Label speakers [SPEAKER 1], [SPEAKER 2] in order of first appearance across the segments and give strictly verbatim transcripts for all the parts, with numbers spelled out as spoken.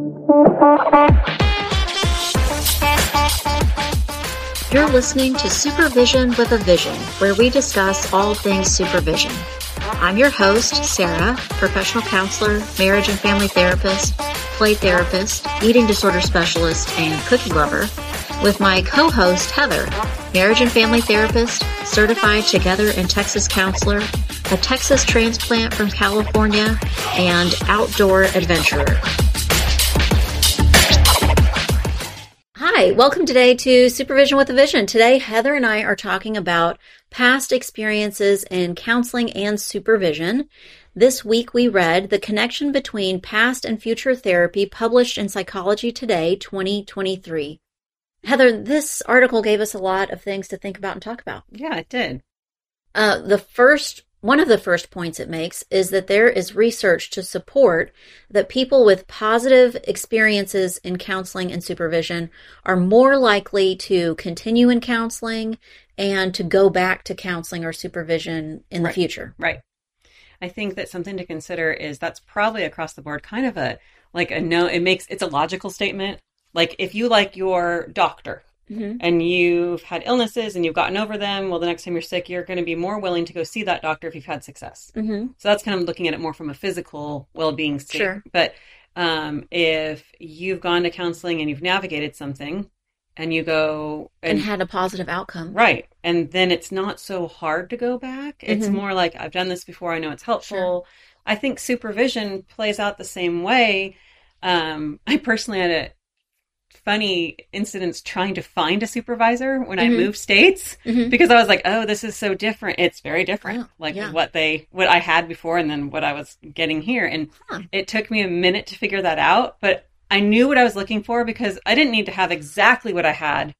[SPEAKER 1] You're listening to Supervision with a Vision, where we discuss all things supervision. I'm your host, Sarah, professional counselor, marriage and family therapist, play therapist, eating disorder specialist, and cookie lover, with my co-host, Heather, marriage and family therapist, certified Together in Texas counselor, a Texas transplant from California, and outdoor adventurer. Hi, welcome today to Supervision with a Vision. Today, Heather and I are talking about past experiences in counseling and supervision. This week we read The Connection Between Past and Future Therapy, published in Psychology Today, twenty twenty-three. Heather, this article gave us a lot of things to think about and talk about.
[SPEAKER 2] Yeah, it did.
[SPEAKER 1] Uh, the first, one of the first points it makes is that there is research to support that people with positive experiences in counseling and supervision are more likely to continue in counseling and to go back to counseling or supervision in
[SPEAKER 2] right.
[SPEAKER 1] the future.
[SPEAKER 2] Right. I think that something to consider is that's probably across the board kind of a, like a no, it makes, it's a logical statement. Like if you like your doctor mm-hmm. and you've had illnesses and you've gotten over them, well, the next time you're sick, you're going to be more willing to go see that doctor if you've had success. Mm-hmm. So that's kind of looking at it more from a physical well-being state.
[SPEAKER 1] Sure.
[SPEAKER 2] But um, if you've gone to counseling and you've navigated something and you go...
[SPEAKER 1] And, and had a positive outcome.
[SPEAKER 2] Right. And then it's not so hard to go back. It's mm-hmm. more like, I've done this before. I know it's helpful.
[SPEAKER 1] Sure.
[SPEAKER 2] I think supervision plays out the same way. Um, I personally had a funny incidents trying to find a supervisor when mm-hmm. I moved states mm-hmm. because I was like, oh, this is so different. It's very different. Oh, like yeah. what they, what I had before and then what I was getting here. And huh. it took me a minute to figure that out, but I knew what I was looking for because I didn't need to have exactly what I had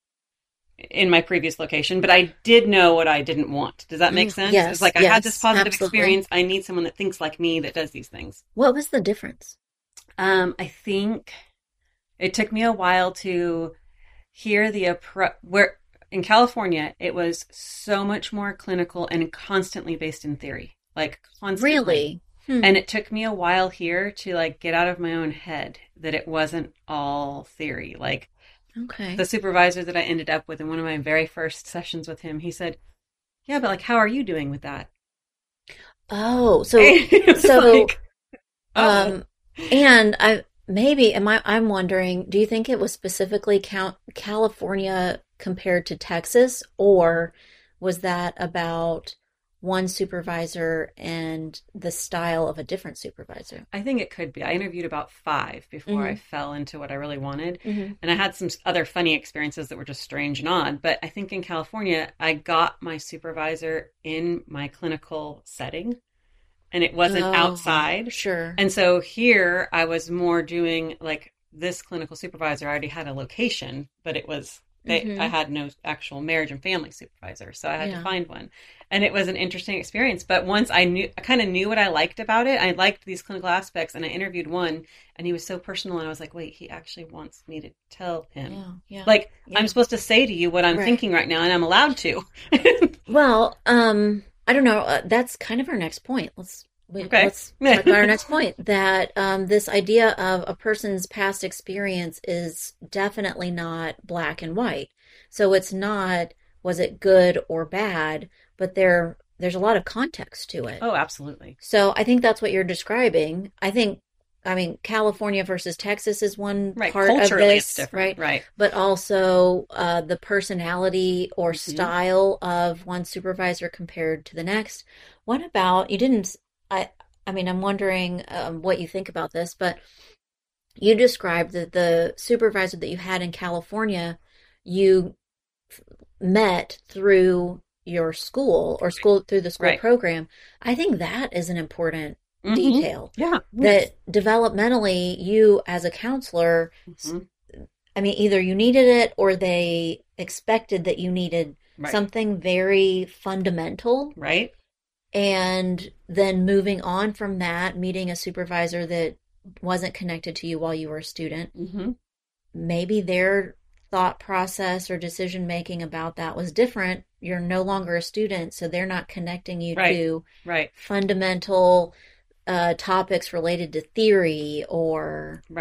[SPEAKER 2] in my previous location, but I did know what I didn't want. Does that make sense?
[SPEAKER 1] Yes.
[SPEAKER 2] It's like, I
[SPEAKER 1] yes,
[SPEAKER 2] had this positive
[SPEAKER 1] absolutely.
[SPEAKER 2] experience. I need someone that thinks like me, that does these things.
[SPEAKER 1] What was the difference?
[SPEAKER 2] Um, I think it took me a while to hear the appro- where in California, it was so much more clinical and constantly based in theory, like constantly.
[SPEAKER 1] Really? Hmm.
[SPEAKER 2] And it took me a while here to like get out of my own head that it wasn't all theory. Like
[SPEAKER 1] okay.
[SPEAKER 2] the supervisor that I ended up with in one of my very first sessions with him, he said, yeah, but like, how are you doing with that?
[SPEAKER 1] Oh, so, so, like, oh. um, and I, Maybe, am I, I'm wondering, do you think it was specifically count California compared to Texas, or was that about one supervisor and the style of a different supervisor?
[SPEAKER 2] I think it could be. I interviewed about five before mm-hmm. I fell into what I really wanted. Mm-hmm. And I had some other funny experiences that were just strange and odd. But I think in California, I got my supervisor in my clinical setting. And it wasn't oh, outside.
[SPEAKER 1] Sure.
[SPEAKER 2] And so here I was more doing like this clinical supervisor already had a location, but it was, they, mm-hmm. I had no actual marriage and family supervisor. So I had yeah. to find one. And it was an interesting experience. But once I knew, I kind of knew what I liked about it. I liked these clinical aspects and I interviewed one and he was so personal. And I was like, wait, he actually wants me to tell him.
[SPEAKER 1] Yeah, yeah,
[SPEAKER 2] like
[SPEAKER 1] yeah.
[SPEAKER 2] I'm supposed to say to you what I'm
[SPEAKER 1] right.
[SPEAKER 2] thinking right now and I'm allowed to.
[SPEAKER 1] Well, um, I don't know. Uh, that's kind of our next point. Let's we,
[SPEAKER 2] okay.
[SPEAKER 1] let's talk about our next point. That um, this idea of a person's past experience is definitely not black and white. So it's not was it good or bad, but there there's a lot of context to it.
[SPEAKER 2] Oh, absolutely.
[SPEAKER 1] So I think that's what you're describing. I think. I mean, California versus Texas is one
[SPEAKER 2] right.
[SPEAKER 1] part
[SPEAKER 2] Culturally,
[SPEAKER 1] of this,
[SPEAKER 2] it's different.
[SPEAKER 1] right?
[SPEAKER 2] Right.
[SPEAKER 1] But also uh, the personality or mm-hmm. style of one supervisor compared to the next. What about, you didn't, I I mean, I'm wondering um, what you think about this, but you described that the supervisor that you had in California, you met through your school or school through the school
[SPEAKER 2] right.
[SPEAKER 1] program. I think that is an important
[SPEAKER 2] Mm-hmm.
[SPEAKER 1] detail.
[SPEAKER 2] Yeah.
[SPEAKER 1] That developmentally, you as a counselor, mm-hmm. I mean, either you needed it or they expected that you needed right. something very fundamental.
[SPEAKER 2] Right.
[SPEAKER 1] And then moving on from that, meeting a supervisor that wasn't connected to you while you were a student. Mm-hmm. Maybe their thought process or decision making about that was different. You're no longer a student, so they're not connecting you
[SPEAKER 2] right.
[SPEAKER 1] to
[SPEAKER 2] right.
[SPEAKER 1] fundamental Uh, topics related to theory or
[SPEAKER 2] right.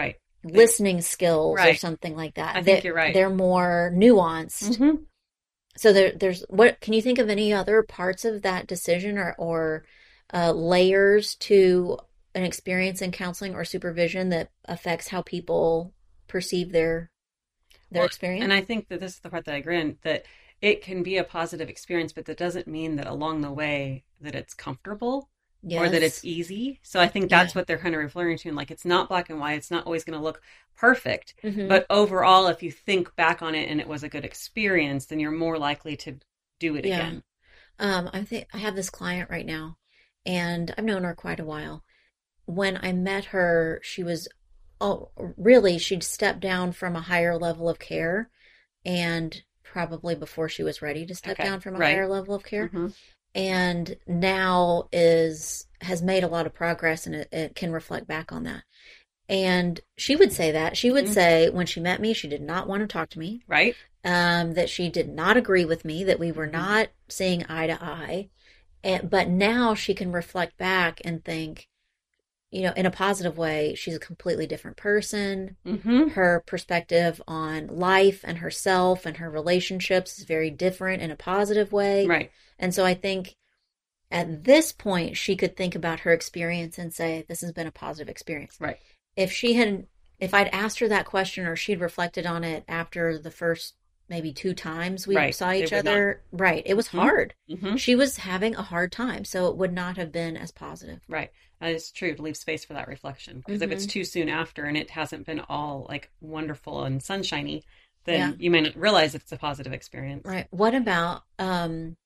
[SPEAKER 1] listening skills
[SPEAKER 2] right.
[SPEAKER 1] or something like that.
[SPEAKER 2] I think
[SPEAKER 1] they're,
[SPEAKER 2] you're right.
[SPEAKER 1] They're more nuanced.
[SPEAKER 2] Mm-hmm.
[SPEAKER 1] So there, there's what? Can you think of any other parts of that decision or or uh, layers to an experience in counseling or supervision that affects how people perceive their their
[SPEAKER 2] well,
[SPEAKER 1] experience?
[SPEAKER 2] And I think that this is the part that I agree in, that it can be a positive experience, but that doesn't mean that along the way that it's comfortable. Yes. Or that it's easy. So I think that's yeah. what they're kind of referring to. And like, it's not black and white. It's not always going to look perfect. Mm-hmm. But overall, if you think back on it and it was a good experience, then you're more likely to do it yeah. again.
[SPEAKER 1] Um, I think I have this client right now, and I've known her quite a while. When I met her, she was, oh, really, she'd stepped down from a higher level of care, and probably before she was ready to step okay. down from a right. higher level of care. Mm-hmm. And now is has made a lot of progress, and it, it can reflect back on that. And she would say that. She would mm-hmm. say when she met me, she did not want to talk to me.
[SPEAKER 2] Right.
[SPEAKER 1] Um, that she did not agree with me, that we were not seeing eye to eye. And, but now she can reflect back and think, you know, in a positive way, she's a completely different person. Mm-hmm. Her perspective on life and herself and her relationships is very different in a positive way.
[SPEAKER 2] Right.
[SPEAKER 1] And so I think at this point, she could think about her experience and say, this has been a positive experience.
[SPEAKER 2] Right.
[SPEAKER 1] If she had, if I'd asked her that question or she'd reflected on it after the first maybe two times we right. saw each other, not. right, it was mm-hmm. hard. Mm-hmm. She was having a hard time, so it would not have been as positive.
[SPEAKER 2] Right. That is true, to leave space for that reflection. Because mm-hmm. if it's too soon after and it hasn't been all like wonderful and sunshiny, then yeah. you may not realize it's a positive experience.
[SPEAKER 1] Right. What about, um,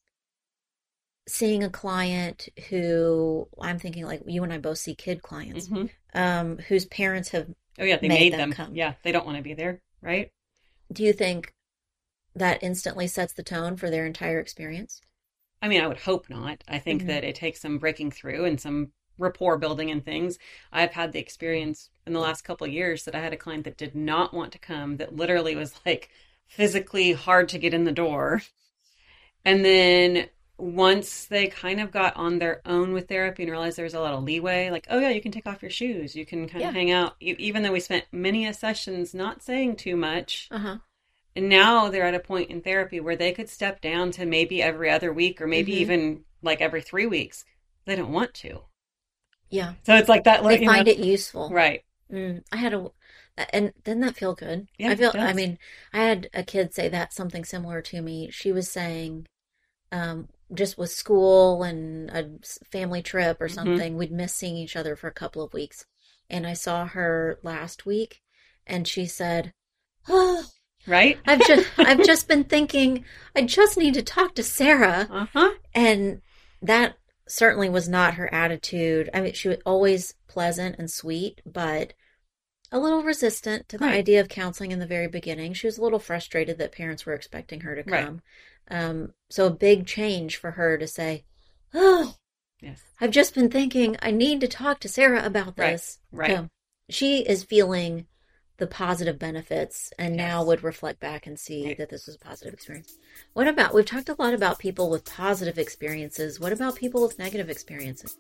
[SPEAKER 1] seeing a client who, I'm thinking like you and I both see kid clients, mm-hmm. um, whose parents have
[SPEAKER 2] oh yeah they made, made them, them come. Yeah, they don't want to be there, right?
[SPEAKER 1] Do you think that instantly sets the tone for their entire experience?
[SPEAKER 2] I mean, I would hope not. I think mm-hmm. that it takes some breaking through and some rapport building and things. I've had the experience in the last couple of years that I had a client that did not want to come, that literally was like physically hard to get in the door. And then once they kind of got on their own with therapy and realized there was a lot of leeway, like, oh yeah, you can take off your shoes, you can kind yeah. of hang out, even though we spent many a sessions not saying too much. Uh-huh. And now they're at a point in therapy where they could step down to maybe every other week or maybe mm-hmm. even like every three weeks. They don't want to.
[SPEAKER 1] Yeah.
[SPEAKER 2] So it's like that.
[SPEAKER 1] They
[SPEAKER 2] you
[SPEAKER 1] find
[SPEAKER 2] know,
[SPEAKER 1] it useful.
[SPEAKER 2] Right.
[SPEAKER 1] Mm, I had a, and didn't that feel good?
[SPEAKER 2] Yeah,
[SPEAKER 1] I feel,
[SPEAKER 2] it does.
[SPEAKER 1] I mean, I had a kid say that something similar to me. She was saying, um, just with school and a family trip or something, mm-hmm. we'd miss seeing each other for a couple of weeks. And I saw her last week and she said, oh,
[SPEAKER 2] right.
[SPEAKER 1] I've just, I've just been thinking, I just need to talk to Sarah.
[SPEAKER 2] Uh-huh.
[SPEAKER 1] And that certainly was not her attitude. I mean, she was always pleasant and sweet, but a little resistant to the right. idea of counseling in the very beginning. She was a little frustrated that parents were expecting her to come.
[SPEAKER 2] Right.
[SPEAKER 1] Um, so a big change for her to say, oh,
[SPEAKER 2] yes.
[SPEAKER 1] I've just been thinking I need to talk to Sarah about this.
[SPEAKER 2] Right. Right.
[SPEAKER 1] So she is feeling the positive benefits and yes. now would reflect back and see right. that this was a positive experience. What about, we've talked a lot about people with positive experiences. What about people with negative experiences?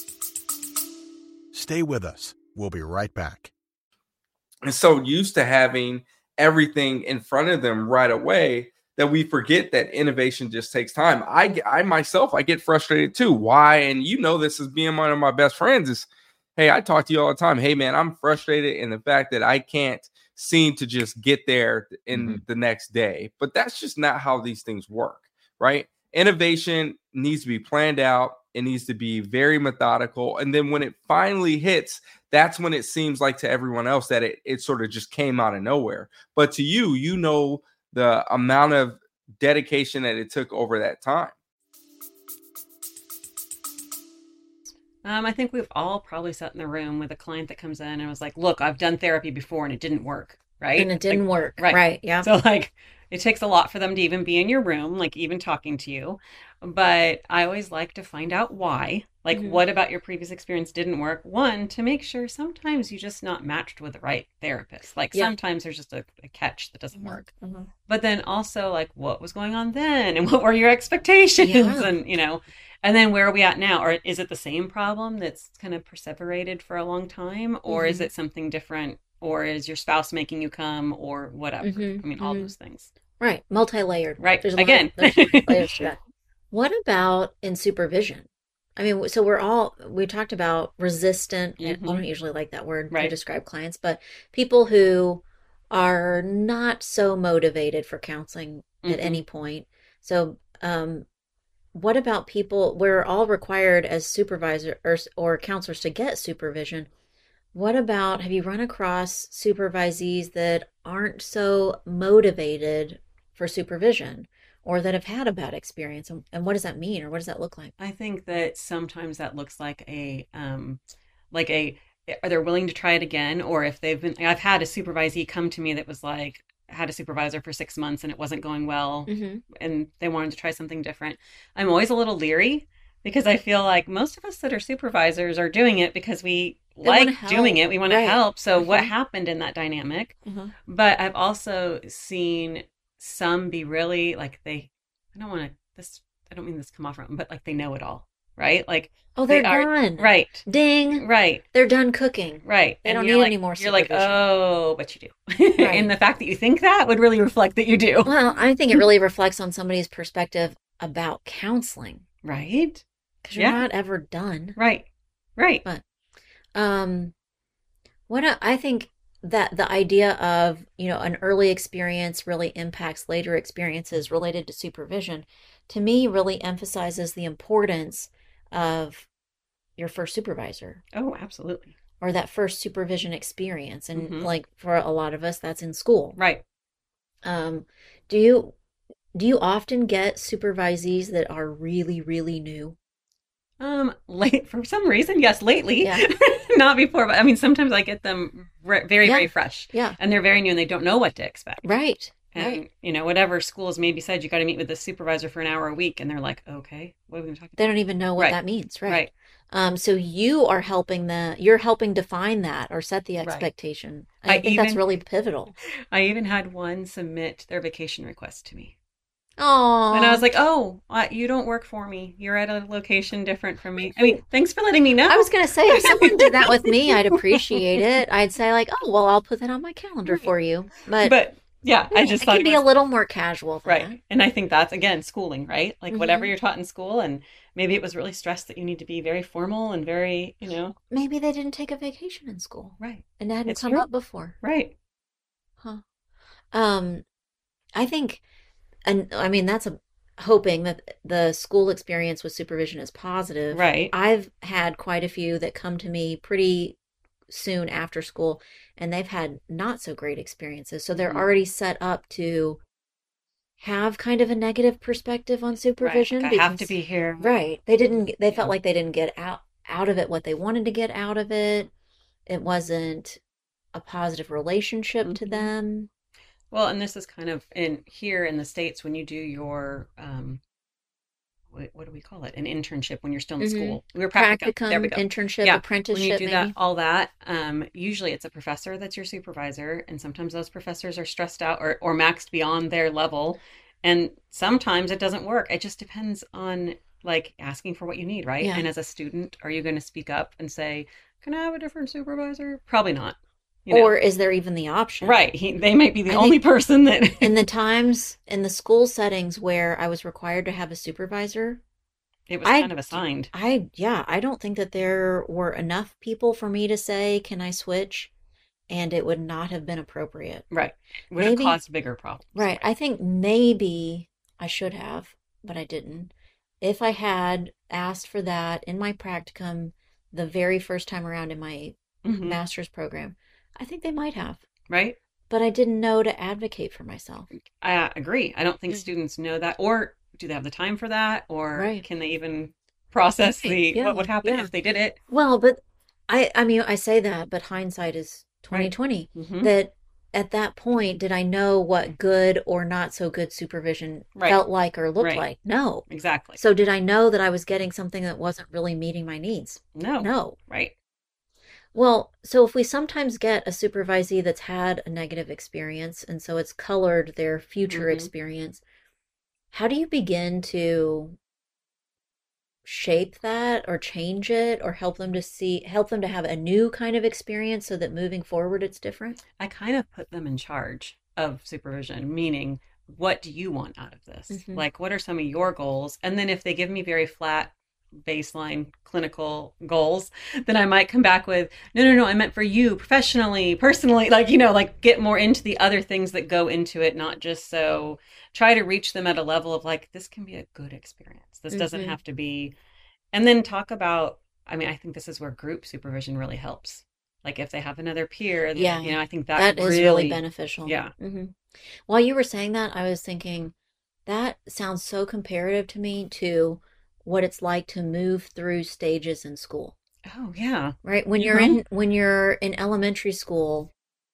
[SPEAKER 3] Stay with us. We'll be right back.
[SPEAKER 4] And so used to having everything in front of them right away that we forget that innovation just takes time. I, I myself, I get frustrated too. Why? And you know, this is being one of my best friends is, hey, I talk to you all the time. Hey, man, I'm frustrated in the fact that I can't seem to just get there in mm-hmm. the next day. But that's just not how these things work, right? Innovation needs to be planned out. It needs to be very methodical. And then when it finally hits, that's when it seems like to everyone else that it, it sort of just came out of nowhere. But to you, you know the amount of dedication that it took over that time.
[SPEAKER 2] Um, I think we've all probably sat in the room with a client that comes in and was like, look, I've done therapy before and it didn't work, right?
[SPEAKER 1] And it didn't
[SPEAKER 2] like,
[SPEAKER 1] work,
[SPEAKER 2] right.
[SPEAKER 1] right, yeah.
[SPEAKER 2] So like, it takes a lot for them to even be in your room, like even talking to you. But I always like to find out why. Like, mm-hmm. what about your previous experience didn't work? One, to make sure sometimes you're just not matched with the right therapist. Like, yeah. sometimes there's just a, a catch that doesn't mm-hmm. work. Mm-hmm. But then also, like, what was going on then? And what were your expectations? Yeah. And, you know, and then where are we at now? Or is it the same problem that's kind of perseverated for a long time? Or mm-hmm. is it something different or is your spouse making you come, or whatever.
[SPEAKER 1] Mhm,
[SPEAKER 2] I mean, all
[SPEAKER 1] mhm.
[SPEAKER 2] those things.
[SPEAKER 1] Right. Multi-layered.
[SPEAKER 2] Right.
[SPEAKER 1] There's a lot,
[SPEAKER 2] Again.
[SPEAKER 1] there's a lot of layers to that. What about in supervision? I mean, so we're all, we talked about resistant, and I
[SPEAKER 2] Mhm.
[SPEAKER 1] don't usually like that word to
[SPEAKER 2] Right.
[SPEAKER 1] describe clients, but people who are not so motivated for counseling at
[SPEAKER 2] Mhm.
[SPEAKER 1] any point. So, um, what about people, we're all required as supervisor or, or counselors to get supervision. What about, have you run across supervisees that aren't so motivated for supervision or that have had a bad experience? And, and what does that mean, or what does that look like?
[SPEAKER 2] I think that sometimes that looks like a um like a are they willing to try it again, or if they've been I've had a supervisee come to me that was like had a supervisor for six months and it wasn't going well
[SPEAKER 1] Mm-hmm.
[SPEAKER 2] and they wanted to try something different. I'm always a little leary because I feel like most of us that are supervisors are doing it because we
[SPEAKER 1] They wanna
[SPEAKER 2] like
[SPEAKER 1] help.
[SPEAKER 2] doing it. We want
[SPEAKER 1] Right.
[SPEAKER 2] to help. So what
[SPEAKER 1] Mhm.
[SPEAKER 2] happened in that dynamic?
[SPEAKER 1] Mhm.
[SPEAKER 2] But I've also seen some be really like they I don't want to this I don't mean this to come off wrong, but like they know it all, right? Like
[SPEAKER 1] Oh, they're
[SPEAKER 2] they are
[SPEAKER 1] done.
[SPEAKER 2] right,
[SPEAKER 1] Ding.
[SPEAKER 2] right,
[SPEAKER 1] They're done cooking.
[SPEAKER 2] right.
[SPEAKER 1] They
[SPEAKER 2] And
[SPEAKER 1] don't
[SPEAKER 2] you're
[SPEAKER 1] need
[SPEAKER 2] like,
[SPEAKER 1] any more
[SPEAKER 2] You're like,
[SPEAKER 1] supervision.
[SPEAKER 2] oh, but you do.
[SPEAKER 1] Right.
[SPEAKER 2] And the fact that you think that would really reflect that you do,
[SPEAKER 1] Well, I think it really reflects on somebody's perspective about counseling
[SPEAKER 2] right?
[SPEAKER 1] because you're
[SPEAKER 2] Yeah.
[SPEAKER 1] not ever done.
[SPEAKER 2] Right, right.
[SPEAKER 1] But um, what I I think that the idea of, you know, an early experience really impacts later experiences related to supervision, to me, really emphasizes the importance of your first supervisor
[SPEAKER 2] Oh, absolutely.
[SPEAKER 1] or that first supervision experience. And
[SPEAKER 2] Mhm.
[SPEAKER 1] like for a lot of us, that's in school.
[SPEAKER 2] Right.
[SPEAKER 1] Um, do you do you often get supervisees that are really, really new?
[SPEAKER 2] Um, late for some reason, yes, lately,
[SPEAKER 1] Yeah.
[SPEAKER 2] not before, but I mean, sometimes I get them re- very,
[SPEAKER 1] Yeah.
[SPEAKER 2] very fresh,
[SPEAKER 1] Yeah.
[SPEAKER 2] and they're very new and they don't know what to expect.
[SPEAKER 1] Right.
[SPEAKER 2] And,
[SPEAKER 1] Right.
[SPEAKER 2] you know, whatever schools maybe said, you got to meet with the supervisor for an hour a week. And they're like, okay, what are we going to talk about?
[SPEAKER 1] They don't even know what
[SPEAKER 2] Right.
[SPEAKER 1] that means. Right.
[SPEAKER 2] Right.
[SPEAKER 1] Um, so you are helping the, you're helping define that or set the
[SPEAKER 2] Right.
[SPEAKER 1] expectation. And I,
[SPEAKER 2] I
[SPEAKER 1] think that's
[SPEAKER 2] even-
[SPEAKER 1] really pivotal.
[SPEAKER 2] I even had one submit their vacation request to me.
[SPEAKER 1] Oh.
[SPEAKER 2] And I was like, oh, uh, you don't work for me. You're at a location different from me. I mean, thanks for letting me know.
[SPEAKER 1] I was going to say, if someone did that with me, I'd appreciate it. I'd say like, oh, well, I'll put that on my calendar
[SPEAKER 2] Right.
[SPEAKER 1] for you. But,
[SPEAKER 2] But yeah, I just
[SPEAKER 1] it
[SPEAKER 2] thought
[SPEAKER 1] can
[SPEAKER 2] it
[SPEAKER 1] be
[SPEAKER 2] was
[SPEAKER 1] a little more casual than
[SPEAKER 2] right.
[SPEAKER 1] that.
[SPEAKER 2] And I think that's, again, schooling, right? Like
[SPEAKER 1] Mhm.
[SPEAKER 2] whatever you're taught in school. And maybe it was really stressed that you need to be very formal and very, you know,
[SPEAKER 1] Maybe they didn't take a vacation in school
[SPEAKER 2] right,
[SPEAKER 1] and that hadn't
[SPEAKER 2] It's
[SPEAKER 1] come
[SPEAKER 2] true.
[SPEAKER 1] up before.
[SPEAKER 2] right.
[SPEAKER 1] Huh. Um, I think, and I mean, that's a hoping that the school experience with supervision is positive.
[SPEAKER 2] Right.
[SPEAKER 1] I've had quite a few that come to me pretty soon after school, and they've had not so great experiences. So they're
[SPEAKER 2] Mhm.
[SPEAKER 1] already set up to have kind of a negative perspective on supervision.
[SPEAKER 2] Right. Like, I have to
[SPEAKER 1] because-
[SPEAKER 2] be here.
[SPEAKER 1] Right. They didn't, they felt
[SPEAKER 2] Yeah.
[SPEAKER 1] like they didn't get out, out of it what they wanted to get out of it. It wasn't a positive relationship to
[SPEAKER 2] Mhm.
[SPEAKER 1] them.
[SPEAKER 2] Well, and this is kind of in here in the States when you do your um what, what do we call it? An internship when you're still in
[SPEAKER 1] Mhm.
[SPEAKER 2] school. We were practicum.
[SPEAKER 1] Practicum,
[SPEAKER 2] There we go.
[SPEAKER 1] internship,
[SPEAKER 2] Yeah,
[SPEAKER 1] apprenticeship,
[SPEAKER 2] when you do
[SPEAKER 1] maybe.
[SPEAKER 2] that, all that, um, usually it's a professor that's your supervisor, and sometimes those professors are stressed out or, or maxed beyond their level, and sometimes it doesn't work. It just depends on like asking for what you need, right?
[SPEAKER 1] Yeah.
[SPEAKER 2] And as a student, are you going to speak up and say, "Can I have a different supervisor?" Probably not. You know?
[SPEAKER 1] Or is there even the option?
[SPEAKER 2] right, he, they might be the
[SPEAKER 1] I
[SPEAKER 2] only
[SPEAKER 1] think-
[SPEAKER 2] person that.
[SPEAKER 1] In the times in the school settings where I was required to have a supervisor,
[SPEAKER 2] It was
[SPEAKER 1] I-
[SPEAKER 2] kind of assigned.
[SPEAKER 1] I, yeah, I don't think that there were enough people for me to say, can I switch? And it would not have been appropriate.
[SPEAKER 2] Right. Would have
[SPEAKER 1] Maybe-
[SPEAKER 2] caused bigger problems.
[SPEAKER 1] Right. I think maybe I should have, but I didn't. If I had asked for that in my practicum the very first time around in my
[SPEAKER 2] Mhm.
[SPEAKER 1] master's program, I think they might have.
[SPEAKER 2] Right.
[SPEAKER 1] But I didn't know to advocate for myself.
[SPEAKER 2] I agree. I don't think
[SPEAKER 1] Mm.
[SPEAKER 2] students know that, or do they have the time for that, or
[SPEAKER 1] Right.
[SPEAKER 2] can they even process
[SPEAKER 1] Right.
[SPEAKER 2] the
[SPEAKER 1] Yeah.
[SPEAKER 2] what would happen
[SPEAKER 1] Yeah.
[SPEAKER 2] if they did it?
[SPEAKER 1] Well, but I I mean I say that, but hindsight is twenty twenty.
[SPEAKER 2] Mhm.
[SPEAKER 1] That at that point, did I know what good or not so good supervision
[SPEAKER 2] Right.
[SPEAKER 1] felt like or looked
[SPEAKER 2] Right.
[SPEAKER 1] like? No.
[SPEAKER 2] Exactly.
[SPEAKER 1] So did I know that I was getting something that wasn't really meeting my needs?
[SPEAKER 2] No.
[SPEAKER 1] No.
[SPEAKER 2] Right.
[SPEAKER 1] Well, so if we sometimes get a supervisee that's had a negative experience and so it's colored their future
[SPEAKER 2] Mhm.
[SPEAKER 1] experience, how do you begin to
[SPEAKER 5] shape that or change it or help them to see, help them to have a new kind of experience so that moving forward it's different?
[SPEAKER 2] I kind of put them in charge of supervision, meaning, what do you want out of this? Mm-hmm. Like, what are some of your goals? And then if they give me very flat baseline clinical goals, then I might come back with, no, no, no, I meant for you professionally, personally, like, you know, like get more into the other things that go into it, not just so try to reach them at a level of like, this can be a good experience. This mm-hmm. doesn't have to be, and then talk about, I mean, I think this is where group supervision really helps. Like if they have another peer, yeah, you know, I think that,
[SPEAKER 5] that
[SPEAKER 2] really,
[SPEAKER 5] is really beneficial.
[SPEAKER 2] Yeah.
[SPEAKER 5] Mm-hmm. While you were saying that, I was thinking that sounds so comparative to me to what it's like to move through stages in school.
[SPEAKER 2] Oh yeah.
[SPEAKER 5] Right. When
[SPEAKER 2] Mm-hmm.
[SPEAKER 5] you're in, when you're in elementary school,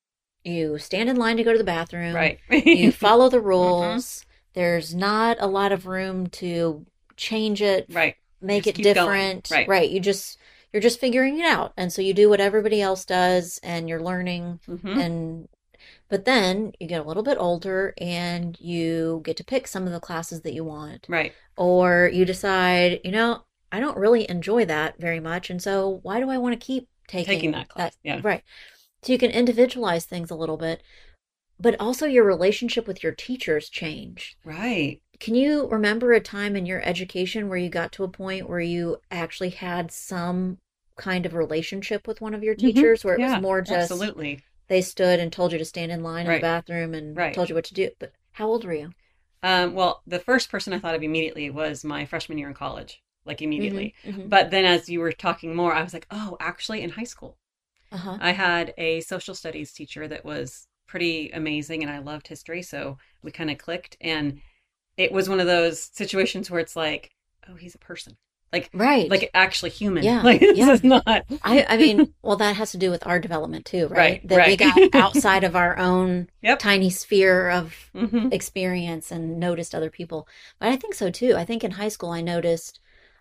[SPEAKER 5] you stand in line to go to the bathroom.
[SPEAKER 2] Right.
[SPEAKER 5] You follow the rules. Mm-hmm. There's not a lot of room to change it.
[SPEAKER 2] Right.
[SPEAKER 5] Make
[SPEAKER 2] just
[SPEAKER 5] it different.
[SPEAKER 2] Right.
[SPEAKER 5] Right. You just, you're just figuring it out. And so you do what everybody else does and you're learning
[SPEAKER 2] mm-hmm.
[SPEAKER 5] and but then you get a little bit older and you get to pick some of the classes that you want.
[SPEAKER 2] Right.
[SPEAKER 5] Or you decide, you know, I don't really enjoy that very much. And so why do I want to keep taking,
[SPEAKER 2] taking that class?
[SPEAKER 5] That?
[SPEAKER 2] Yeah.
[SPEAKER 5] Right. So you can individualize things a little bit, but also your relationship with your teachers change.
[SPEAKER 2] Right.
[SPEAKER 5] Can you remember a time in your education where you got to a point where you actually had some kind of relationship with one of your teachers mm-hmm. where it
[SPEAKER 2] yeah,
[SPEAKER 5] was more just...
[SPEAKER 2] Absolutely.
[SPEAKER 5] They stood and told you to stand in line
[SPEAKER 2] right.
[SPEAKER 5] in the bathroom and
[SPEAKER 2] right.
[SPEAKER 5] told you what to do. But how old were you?
[SPEAKER 2] Um, well, the first person I thought of immediately was my freshman year in college, like immediately.
[SPEAKER 5] Mm-hmm, mm-hmm.
[SPEAKER 2] But then as you were talking more, I was like, oh, actually in high school,
[SPEAKER 5] uh-huh.
[SPEAKER 2] I had a social studies teacher that was pretty amazing and I loved history. So we kind of clicked, and it was one of those situations where it's like, oh, he's a person. Like,
[SPEAKER 5] right.
[SPEAKER 2] like actually human.
[SPEAKER 5] Yeah.
[SPEAKER 2] Like, this
[SPEAKER 5] yeah.
[SPEAKER 2] is not.
[SPEAKER 5] I, I mean, well, that has to do with our development too, right?
[SPEAKER 2] Right.
[SPEAKER 5] That
[SPEAKER 2] right.
[SPEAKER 5] we got outside of our own
[SPEAKER 2] yep.
[SPEAKER 5] tiny sphere of
[SPEAKER 2] mm-hmm.
[SPEAKER 5] experience and noticed other people. But I think so too. I think in high school, I noticed,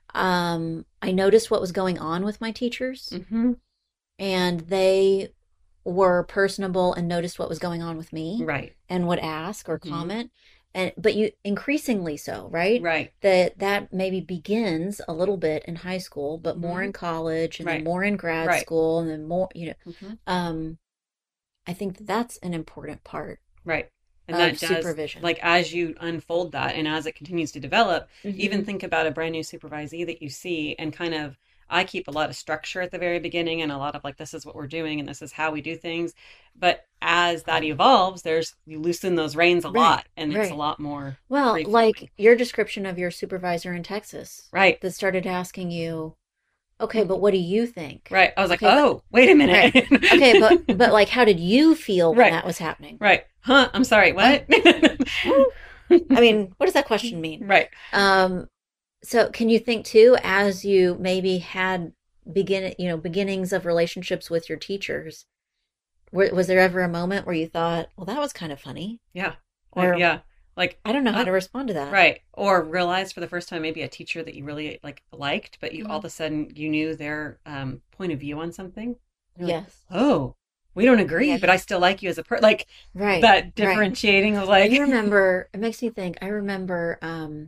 [SPEAKER 5] um, I noticed what was going on with my teachers,
[SPEAKER 2] mm-hmm.
[SPEAKER 5] and they were personable and noticed what was going on with me,
[SPEAKER 2] right?
[SPEAKER 5] And would ask or
[SPEAKER 2] mm-hmm.
[SPEAKER 5] comment. And, but you increasingly so, right?
[SPEAKER 2] Right.
[SPEAKER 5] That that maybe begins a little bit in high school, but more
[SPEAKER 2] mm-hmm.
[SPEAKER 5] in college and
[SPEAKER 2] right.
[SPEAKER 5] then more in grad
[SPEAKER 2] right.
[SPEAKER 5] school and then more, you know,
[SPEAKER 2] mm-hmm.
[SPEAKER 5] um, I think that that's an important part.
[SPEAKER 2] Right. And
[SPEAKER 5] of
[SPEAKER 2] that does,
[SPEAKER 5] supervision.
[SPEAKER 2] Like as you unfold that and as it continues to develop,
[SPEAKER 5] mm-hmm.
[SPEAKER 2] even think about a brand new supervisee that you see and kind of, I keep a lot of structure at the very beginning and a lot of like, this is what we're doing and this is how we do things. But as that evolves, there's, you loosen those reins a
[SPEAKER 5] right,
[SPEAKER 2] lot and
[SPEAKER 5] right.
[SPEAKER 2] it's a lot more.
[SPEAKER 5] Well, like your description of your supervisor in Texas.
[SPEAKER 2] Right.
[SPEAKER 5] That started asking you, okay, but what do you think?
[SPEAKER 2] Right. I was like,
[SPEAKER 5] okay,
[SPEAKER 2] oh, but, wait a minute.
[SPEAKER 5] Right. Okay, but but like, how did you feel when
[SPEAKER 2] right.
[SPEAKER 5] that was happening?
[SPEAKER 2] Right. Huh? I'm sorry. What?
[SPEAKER 5] I mean, what does that question mean?
[SPEAKER 2] Right.
[SPEAKER 5] Um, so can you think too, as you maybe had begin, you know, beginnings of relationships with your teachers, were, was there ever a moment where you thought, well, that was kind of funny?
[SPEAKER 2] Yeah.
[SPEAKER 5] Or,
[SPEAKER 2] like, yeah. Like,
[SPEAKER 5] I don't know how
[SPEAKER 2] oh,
[SPEAKER 5] to respond to that.
[SPEAKER 2] Right. Or realized for the first time, maybe a teacher that you really like liked, but you
[SPEAKER 5] mm-hmm.
[SPEAKER 2] all of a sudden you knew their um, point of view on something. You're
[SPEAKER 5] yes.
[SPEAKER 2] Like, oh, we don't agree,
[SPEAKER 5] yeah.
[SPEAKER 2] but I still like you as a person. Like
[SPEAKER 5] right.
[SPEAKER 2] that differentiating
[SPEAKER 5] right.
[SPEAKER 2] of like.
[SPEAKER 5] I remember, it makes me think, I remember um,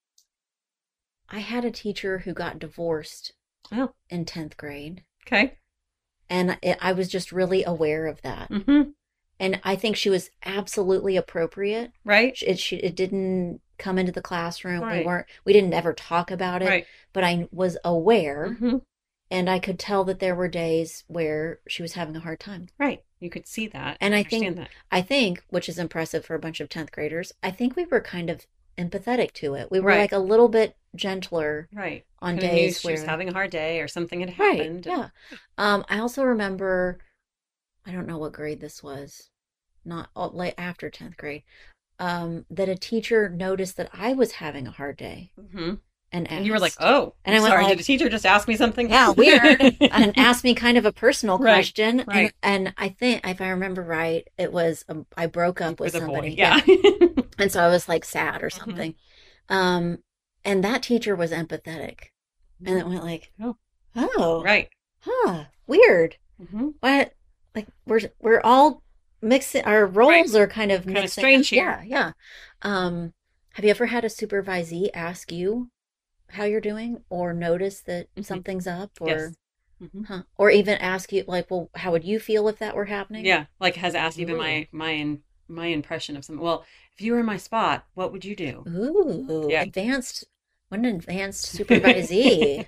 [SPEAKER 5] I had a teacher who got divorced
[SPEAKER 2] oh.
[SPEAKER 5] in tenth grade.
[SPEAKER 2] Okay.
[SPEAKER 5] And it, I was just really aware of that.
[SPEAKER 2] Mm-hmm.
[SPEAKER 5] And I think she was absolutely appropriate.
[SPEAKER 2] Right.
[SPEAKER 5] It, she, it didn't come into the classroom.
[SPEAKER 2] Right.
[SPEAKER 5] We weren't, we didn't ever talk about it,
[SPEAKER 2] right.
[SPEAKER 5] but I was aware.
[SPEAKER 2] Mm-hmm.
[SPEAKER 5] And I could tell that there were days where she was having a hard time.
[SPEAKER 2] Right. You could see that.
[SPEAKER 5] And I think,
[SPEAKER 2] that.
[SPEAKER 5] I think, which is impressive for a bunch of tenth graders, I think we were kind of empathetic to it. We were
[SPEAKER 2] right.
[SPEAKER 5] like a little bit gentler.
[SPEAKER 2] Right.
[SPEAKER 5] On
[SPEAKER 2] Kinda
[SPEAKER 5] days
[SPEAKER 2] she
[SPEAKER 5] where
[SPEAKER 2] was having a hard day or something had
[SPEAKER 5] right,
[SPEAKER 2] happened.
[SPEAKER 5] Yeah. Um, I also remember, I don't know what grade this was, not like after tenth grade, um, that a teacher noticed that I was having a hard day.
[SPEAKER 2] Mm-hmm.
[SPEAKER 5] And,
[SPEAKER 2] and you were like, oh,
[SPEAKER 5] and I went
[SPEAKER 2] sorry,
[SPEAKER 5] like,
[SPEAKER 2] did the teacher just ask me something?
[SPEAKER 5] Yeah, weird. And asked me kind of a personal
[SPEAKER 2] right,
[SPEAKER 5] question.
[SPEAKER 2] Right.
[SPEAKER 5] And, and I think, if I remember right, it was, um, I broke up with,
[SPEAKER 2] with
[SPEAKER 5] somebody.
[SPEAKER 2] Boy. Yeah.
[SPEAKER 5] yeah. And so I was like sad or
[SPEAKER 2] Mm-hmm.
[SPEAKER 5] something. Um, and that teacher was empathetic. And it went like,
[SPEAKER 2] oh,
[SPEAKER 5] oh,
[SPEAKER 2] right.
[SPEAKER 5] Huh, weird.
[SPEAKER 2] Mm-hmm.
[SPEAKER 5] What? Like, we're, we're all mixing, our roles
[SPEAKER 2] right.
[SPEAKER 5] are kind of
[SPEAKER 2] kind
[SPEAKER 5] mixing.
[SPEAKER 2] of strange here.
[SPEAKER 5] Yeah, yeah. Um, have you ever had a supervisee ask you how you're doing or notice that
[SPEAKER 2] Mhm.
[SPEAKER 5] something's up or
[SPEAKER 2] Yes. Mhm.
[SPEAKER 5] huh, or even ask you like, well, how would you feel if that were happening?
[SPEAKER 2] Yeah, like has asked even
[SPEAKER 5] Ooh.
[SPEAKER 2] my my my impression of something. Well, if you were in my spot, what would you do?
[SPEAKER 5] Ooh,
[SPEAKER 2] Yeah.
[SPEAKER 5] advanced, what an advanced supervisee.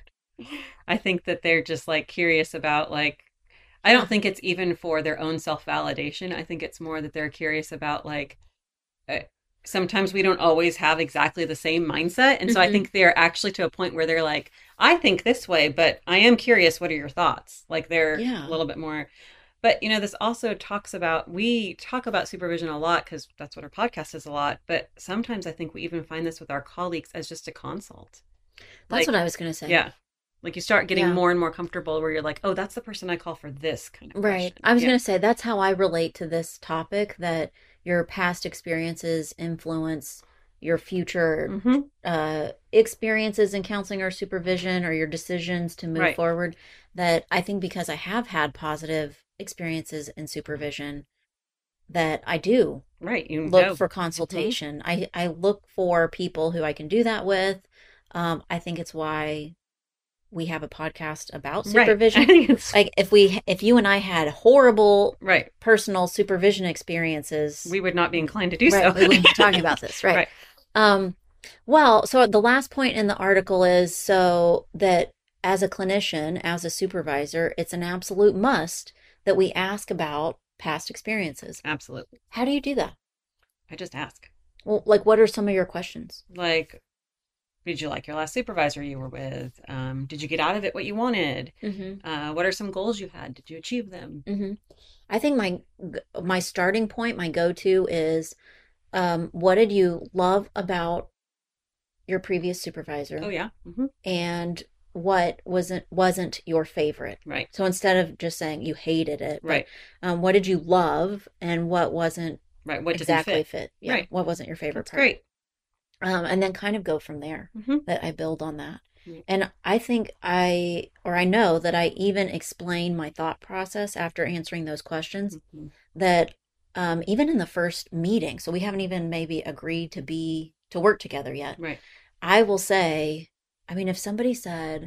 [SPEAKER 2] I think that they're just like curious about like I don't
[SPEAKER 5] Huh.
[SPEAKER 2] think it's even for their own self-validation. I think it's more that they're curious about like uh, sometimes we don't always have exactly the same mindset. And so I
[SPEAKER 5] Mhm.
[SPEAKER 2] think they're actually to a point where they're like, I think this way, but I am curious, what are your thoughts? Like they're
[SPEAKER 5] Yeah.
[SPEAKER 2] a little bit more. But, you know, this also talks about, we talk about supervision a lot because that's what our podcast is a lot. But sometimes I think we even find this with our colleagues as just a consult.
[SPEAKER 5] That's
[SPEAKER 2] Like,
[SPEAKER 5] what I was going to say.
[SPEAKER 2] yeah. Like you start getting
[SPEAKER 5] Yeah.
[SPEAKER 2] more and more comfortable where you're like, oh, that's the person I call for this kind of
[SPEAKER 5] Right.
[SPEAKER 2] question.
[SPEAKER 5] I was
[SPEAKER 2] Yeah.
[SPEAKER 5] going to say that's how I relate to this topic, that your past experiences influence your future
[SPEAKER 2] Mhm.
[SPEAKER 5] uh, experiences in counseling or supervision or your decisions to move
[SPEAKER 2] Right.
[SPEAKER 5] forward. That I think because I have had positive experiences in supervision, that I do
[SPEAKER 2] Right. You
[SPEAKER 5] look
[SPEAKER 2] know.
[SPEAKER 5] for consultation. I, I look for people who I can do that with. Um, I think it's why we have a podcast about
[SPEAKER 2] Right.
[SPEAKER 5] supervision.
[SPEAKER 2] I think it's
[SPEAKER 5] Like if we, if you and I had horrible
[SPEAKER 2] right.
[SPEAKER 5] personal supervision experiences,
[SPEAKER 2] We would not be inclined to do
[SPEAKER 5] right,
[SPEAKER 2] so.
[SPEAKER 5] we wouldn't be talking about this, right?
[SPEAKER 2] Right.
[SPEAKER 5] Um, well, so the last point in the article is so that as a clinician, as a supervisor, it's an absolute must that we ask about past experiences.
[SPEAKER 2] Absolutely.
[SPEAKER 5] How do you do that?
[SPEAKER 2] I just ask.
[SPEAKER 5] Well, like, what are some of your questions?
[SPEAKER 2] Like, did you like your last supervisor you were with? Um, did you get out of it what you wanted?
[SPEAKER 5] Mm-hmm.
[SPEAKER 2] Uh, what are some goals you had? Did you achieve them?
[SPEAKER 5] Mm-hmm. I think my my starting point, my go-to is, um, what did you love about your previous supervisor?
[SPEAKER 2] Oh, yeah. Mm-hmm.
[SPEAKER 5] And what wasn't wasn't your favorite?
[SPEAKER 2] Right.
[SPEAKER 5] So instead of just saying you hated it, but,
[SPEAKER 2] Right.
[SPEAKER 5] um, what did you love and what wasn't
[SPEAKER 2] Right. What
[SPEAKER 5] exactly
[SPEAKER 2] doesn't
[SPEAKER 5] fit?
[SPEAKER 2] fit?
[SPEAKER 5] Yeah.
[SPEAKER 2] Right.
[SPEAKER 5] What wasn't your favorite
[SPEAKER 2] That's
[SPEAKER 5] part?
[SPEAKER 2] great.
[SPEAKER 5] Um, and then kind of go from there.
[SPEAKER 2] Mm-hmm.
[SPEAKER 5] That I build on that.
[SPEAKER 2] Right.
[SPEAKER 5] And I think I, or I know that I even explain my thought process after answering those questions.
[SPEAKER 2] Mm-hmm.
[SPEAKER 5] That um, even in the first meeting, so we haven't even maybe agreed to be to work together yet.
[SPEAKER 2] Right.
[SPEAKER 5] I will say, I mean, if somebody said,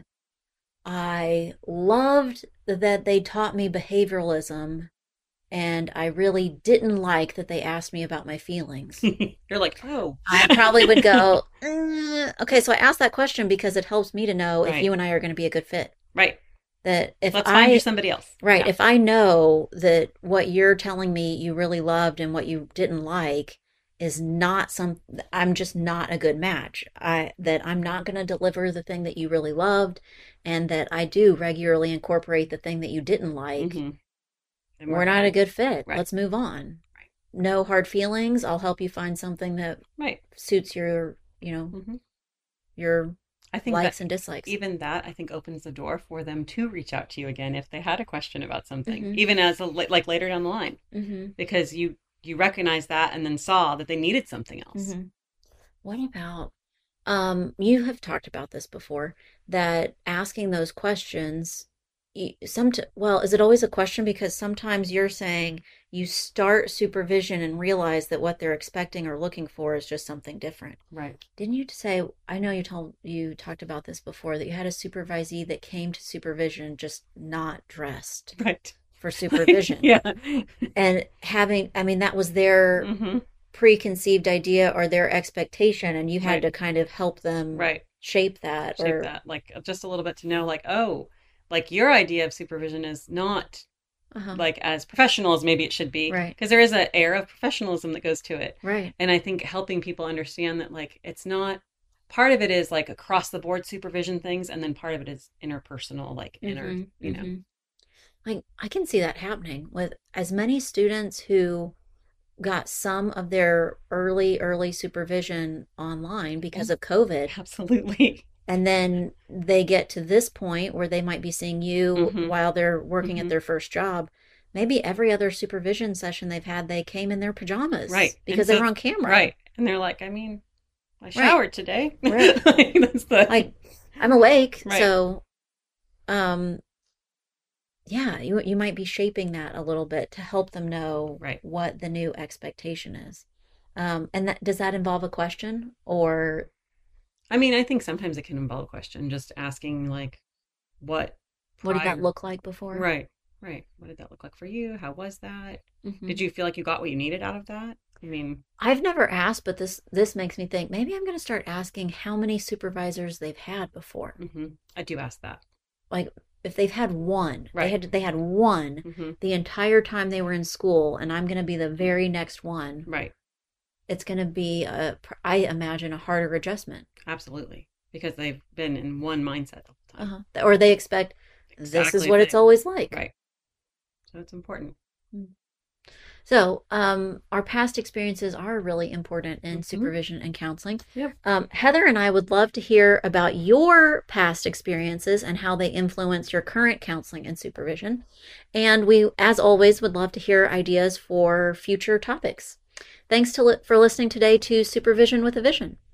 [SPEAKER 5] I loved that they taught me behavioralism, and I really didn't like that they asked me about my feelings,
[SPEAKER 2] You're like, oh.
[SPEAKER 5] I probably would go, mm, okay, so I asked that question because it helps me to know if
[SPEAKER 2] Right.
[SPEAKER 5] you and I are going to be a good fit.
[SPEAKER 2] Right.
[SPEAKER 5] That if
[SPEAKER 2] Let's
[SPEAKER 5] I,
[SPEAKER 2] find you somebody else.
[SPEAKER 5] right,
[SPEAKER 2] Yeah.
[SPEAKER 5] if I know that what you're telling me you really loved and what you didn't like is not some, I'm just not a good match. I that I'm not going to deliver the thing that you really loved, and that I do regularly incorporate the thing that you didn't like.
[SPEAKER 2] Mm-hmm. And
[SPEAKER 5] We're not a good fit.
[SPEAKER 2] Right.
[SPEAKER 5] Let's move on.
[SPEAKER 2] Right.
[SPEAKER 5] No hard feelings. I'll help you find something that
[SPEAKER 2] Right.
[SPEAKER 5] suits your, you know,
[SPEAKER 2] Mm-hmm.
[SPEAKER 5] your
[SPEAKER 2] I think
[SPEAKER 5] likes
[SPEAKER 2] that
[SPEAKER 5] and dislikes.
[SPEAKER 2] even that I think opens the door for them to reach out to you again if they had a question about something,
[SPEAKER 5] Mhm.
[SPEAKER 2] even as a, like later down the line,
[SPEAKER 5] Mm-hmm.
[SPEAKER 2] because you you recognize that and then saw that they needed something else.
[SPEAKER 5] Mm-hmm. What about, um, you have talked about this before, that asking those questions, you, some, well, is it always a question? Because sometimes you're saying you start supervision and realize that what they're expecting or looking for is just something different.
[SPEAKER 2] Right.
[SPEAKER 5] Didn't you say, I know you told, you talked about this before, that you had a supervisee that came to supervision just not dressed
[SPEAKER 2] Right.
[SPEAKER 5] for supervision.
[SPEAKER 2] Yeah.
[SPEAKER 5] And having, I mean, that was their
[SPEAKER 2] Mm-hmm.
[SPEAKER 5] preconceived idea or their expectation, and you had
[SPEAKER 2] Right.
[SPEAKER 5] to kind of help them
[SPEAKER 2] Right.
[SPEAKER 5] shape that.
[SPEAKER 2] Shape
[SPEAKER 5] or,
[SPEAKER 2] that, like just a little bit to know, like, oh, like your idea of supervision is not
[SPEAKER 5] Uh-huh.
[SPEAKER 2] like as professional as maybe it should be,
[SPEAKER 5] Right.
[SPEAKER 2] because there is an air of professionalism that goes to it.
[SPEAKER 5] Right.
[SPEAKER 2] And I think helping people understand that, like, it's not, part of it is like across the board supervision things, and then part of it is interpersonal, like inner,
[SPEAKER 5] Mhm,
[SPEAKER 2] you know.
[SPEAKER 5] mhm. Like, I can see that happening with as many students who got some of their early, early supervision online because of COVID.
[SPEAKER 2] Absolutely.
[SPEAKER 5] And then they get to this point where they might be seeing you
[SPEAKER 2] Mhm.
[SPEAKER 5] while they're working
[SPEAKER 2] Mhm.
[SPEAKER 5] at their first job. Maybe every other supervision session they've had, they came in their pajamas.
[SPEAKER 2] Right.
[SPEAKER 5] Because
[SPEAKER 2] And
[SPEAKER 5] they
[SPEAKER 2] so-
[SPEAKER 5] were on camera.
[SPEAKER 2] Right. And they're like, I mean, I showered today.
[SPEAKER 5] Right.
[SPEAKER 2] Like, that's the,
[SPEAKER 5] Like, I'm awake.
[SPEAKER 2] Right.
[SPEAKER 5] So, um, yeah, you you might be shaping that a little bit to help them know
[SPEAKER 2] Right.
[SPEAKER 5] what the new expectation is. Um, and that, does that involve a question, or
[SPEAKER 2] I mean, I think sometimes it can involve a question, just asking like, what
[SPEAKER 5] What did that
[SPEAKER 2] prior-
[SPEAKER 5] look like before?
[SPEAKER 2] Right, right. What did that look like for you? How was that?
[SPEAKER 5] Mhm.
[SPEAKER 2] Did you feel like you got what you needed out of that? I mean,
[SPEAKER 5] I've never asked, but this this makes me think maybe I'm going to start asking how many supervisors they've had before.
[SPEAKER 2] hmm I do ask that.
[SPEAKER 5] Like if they've had one, they
[SPEAKER 2] Right.
[SPEAKER 5] had they had one
[SPEAKER 2] hmm
[SPEAKER 5] the entire time they were in school, and I'm going to be the very next one.
[SPEAKER 2] Right,
[SPEAKER 5] It's going to be a, I imagine, a harder adjustment.
[SPEAKER 2] absolutely, because they've been in one mindset the whole time.
[SPEAKER 5] Uh-huh. Or they expect this
[SPEAKER 2] Exactly
[SPEAKER 5] is what it's
[SPEAKER 2] same.
[SPEAKER 5] always like.
[SPEAKER 2] Right. So it's important.
[SPEAKER 5] So, um, our past experiences are really important in
[SPEAKER 2] Mhm.
[SPEAKER 5] supervision and counseling.
[SPEAKER 2] Yep.
[SPEAKER 5] Um, Heather and I would love to hear about your past experiences and how they influence your current counseling and supervision. And we, as always, would love to hear ideas for future topics. Thanks to li- for listening today to Supervision with a Vision.